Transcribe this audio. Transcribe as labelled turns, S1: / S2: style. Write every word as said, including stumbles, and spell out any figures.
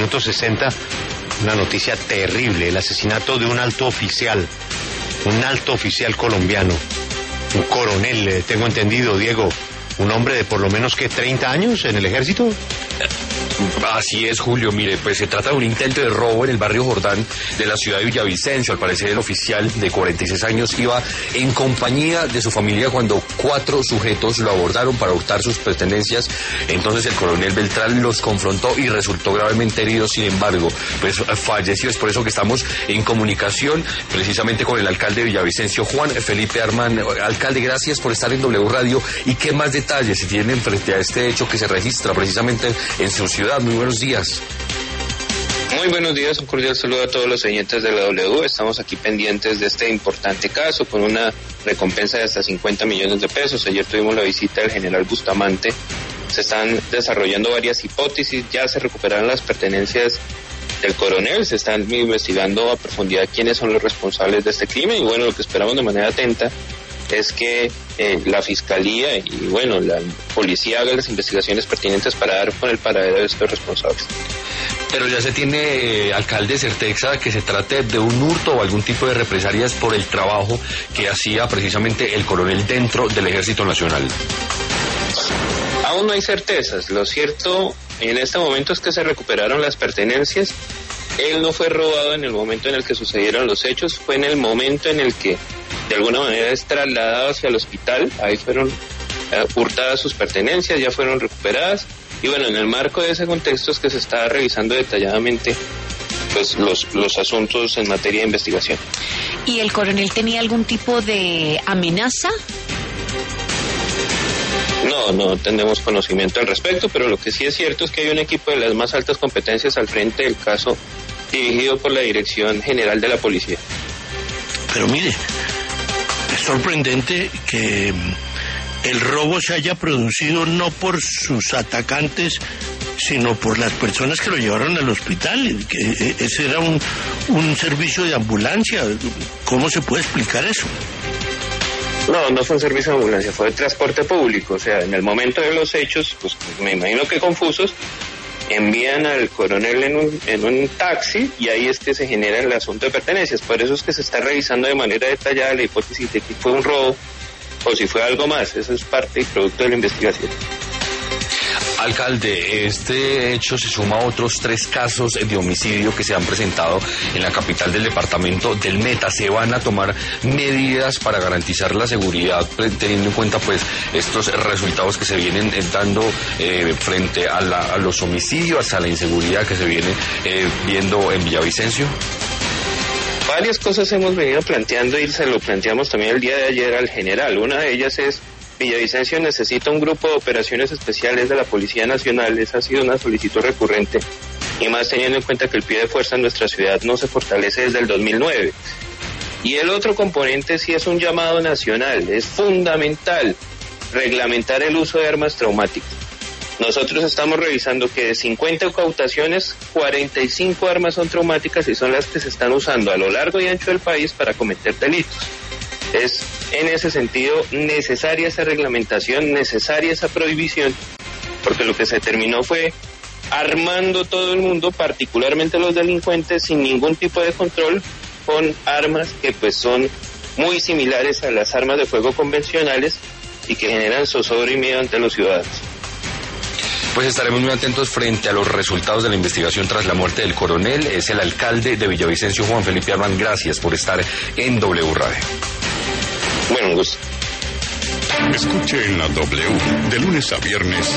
S1: Minuto sesenta, una noticia terrible, el asesinato de un alto oficial, un alto oficial colombiano, un coronel, tengo entendido, Diego, un hombre de por lo menos que treinta años en el ejército.
S2: Así es, Julio. Mire, pues se trata de un intento de robo en el barrio Jordán de la ciudad de Villavicencio. Al parecer el oficial de cuarenta y seis años iba en compañía de su familia cuando cuatro sujetos lo abordaron para hurtar sus pertenencias. Entonces el coronel Beltrán los confrontó y resultó gravemente herido. Sin embargo, pues falleció. Es por eso que estamos en comunicación precisamente con el alcalde de Villavicencio, Juan Felipe Armán. Alcalde, gracias por estar en W Radio. ¿Y qué más detalles se tienen frente a este hecho que se registra precisamente en su ciudad? Muy buenos días.
S3: Muy buenos días, un cordial saludo a todos los oyentes de la W. Estamos aquí pendientes de este importante caso con una recompensa de hasta cincuenta millones de pesos. Ayer tuvimos la visita del general Bustamante. Se están desarrollando varias hipótesis, ya se recuperaron las pertenencias del coronel, se están investigando a profundidad quiénes son los responsables de este crimen y bueno, lo que esperamos de manera atenta es que eh, la Fiscalía y bueno, la policía haga las investigaciones pertinentes para dar con el paradero de estos responsables.
S2: Pero ya se tiene, eh, alcalde, certeza que se trate de un hurto o algún tipo de represalias por el trabajo que hacía precisamente el coronel dentro del Ejército Nacional.
S3: Aún no hay certezas. Lo cierto en este momento es que se recuperaron las pertenencias. Él no fue robado en el momento en el que sucedieron los hechos, fue en el momento en el que de alguna manera es trasladado hacia el hospital. Ahí fueron eh, hurtadas sus pertenencias, ya fueron recuperadas y bueno, en el marco de ese contexto es que se está revisando detalladamente pues los, los asuntos en materia de investigación.
S4: ¿Y el coronel tenía algún tipo de amenaza?
S3: No, no tenemos conocimiento al respecto, pero lo que sí es cierto es que hay un equipo de las más altas competencias al frente del caso dirigido por la Dirección General de la Policía.
S5: Pero mire, es sorprendente que el robo se haya producido no por sus atacantes, sino por las personas que lo llevaron al hospital, que ese era un, un servicio de ambulancia. ¿Cómo se puede explicar eso?
S3: No, no fue un servicio de ambulancia, fue de transporte público. O sea, en el momento de los hechos, pues me imagino que confusos, envían al coronel en un, en un taxi y ahí es que se genera el asunto de pertenencias. Por eso es que se está revisando de manera detallada la hipótesis de que fue un robo o si fue algo más. Eso es parte y producto de la investigación.
S2: Alcalde, este hecho se suma a otros tres casos de homicidio que se han presentado en la capital del departamento del Meta. ¿Se van a tomar medidas para garantizar la seguridad, teniendo en cuenta pues estos resultados que se vienen dando eh, frente a, la, a los homicidios, a la inseguridad que se viene eh, viendo en Villavicencio?
S3: Varias cosas hemos venido planteando y se lo planteamos también el día de ayer al general. Una de ellas es Villavicencio necesita un grupo de operaciones especiales de la Policía Nacional. Esa ha sido una solicitud recurrente y más teniendo en cuenta que el pie de fuerza en nuestra ciudad no se fortalece desde el dos mil nueve. Y el otro componente sí es un llamado nacional. Es fundamental reglamentar el uso de armas traumáticas. Nosotros estamos revisando que de cincuenta incautaciones, cuarenta y cinco armas son traumáticas y son las que se están usando a lo largo y ancho del país para cometer delitos. Es en ese sentido necesaria esa reglamentación, necesaria esa prohibición, porque lo que se terminó fue armando todo el mundo, particularmente los delincuentes, sin ningún tipo de control, con armas que pues son muy similares a las armas de fuego convencionales y que generan zozobra y miedo ante los ciudadanos.
S2: Pues estaremos muy atentos frente a los resultados de la investigación tras la muerte del coronel. Es el alcalde de Villavicencio, Juan Felipe Armán. Gracias por estar en W Radio.
S3: Bueno, gusto.
S6: Escuche en la W de lunes a viernes